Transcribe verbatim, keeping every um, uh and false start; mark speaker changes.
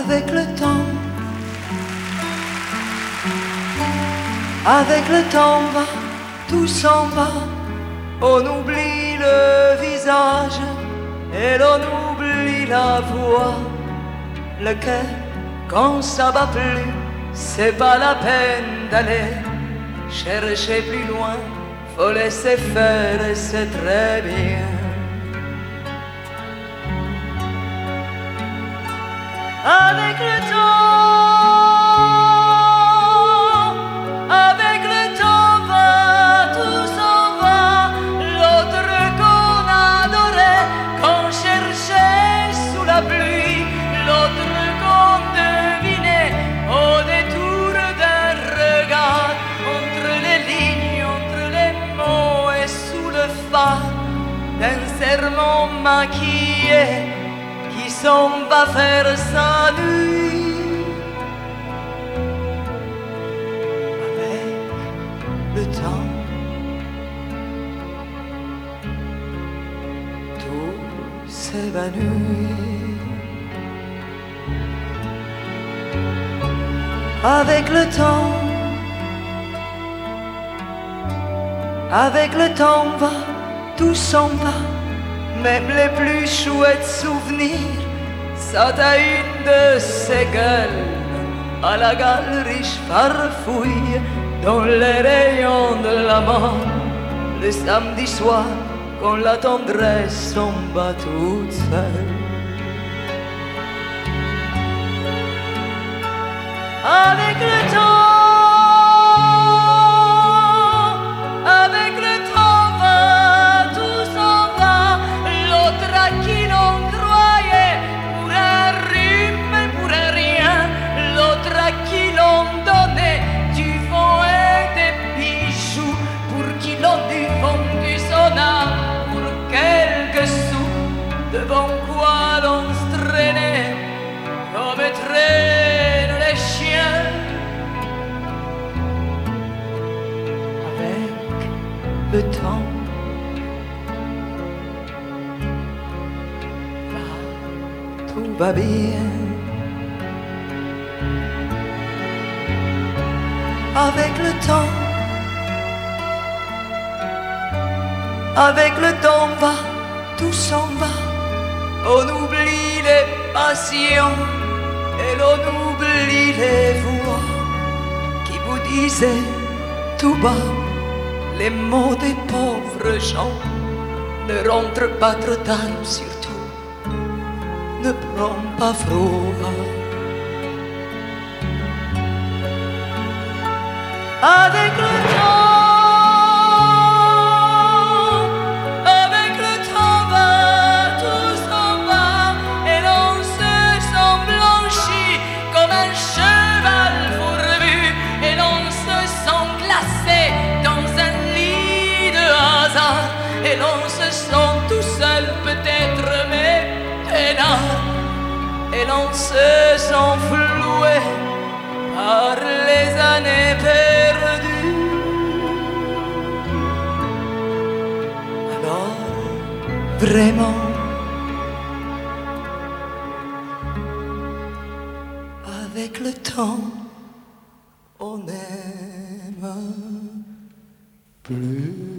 Speaker 1: avec le temps, avec le temps va, tout s'en va, on oublie le visage et l'on oublie la voix. Le cœur, quand ça bat plus, c'est pas la peine d'aller chercher plus loin, faut laisser faire et c'est très bien. Avec le temps, avec le temps va, tout s'en va, l'autre qu'on adorait, qu'on cherchait sous la pluie, l'autre qu'on devinait au détour d'un regard, entre les lignes, entre les mots et sous le phare d'un serment maquillé qui s'en va faire sa nuit. Avec le temps, tout s'évanouit. Avec le temps, avec le temps va, tout s'en va, même les plus chouettes souvenirs. Ça t'a une de ces gueules à la galerie farfouille dans les rayons de la mort. Le samedi soir, quand la tendresse s'en bat toute seule. Avec le temps, avec le temps va, tout s'en va, l'autre à qui l'on croyait pour un rhume, pour un rien, l'autre à qui l'on donnait du fond et des bijoux, pour qui l'on eût vendu son âme pour quelques sous, devant quoi l'on se traînait comme traînent les chiens. Avec le temps, va, tout va bien. Avec le temps, avec le temps va, tout s'en va, on oublie les passions et l'on oublie les voix qui vous disaient tout bas les mots des pauvres gens. Ne rentre pas trop tard, surtout ne prends pas froid. Avec le temps, avec le temps va, tout s'en va, et l'on se sent blanchi comme un cheval fourbu, et l'on se sent glacé dans un lit de hasard, et l'on se sent tout seul peut-être mais peinard, et l'on se sent floué par les années perdues. Alors, vraiment, avec le temps, on n'aime plus.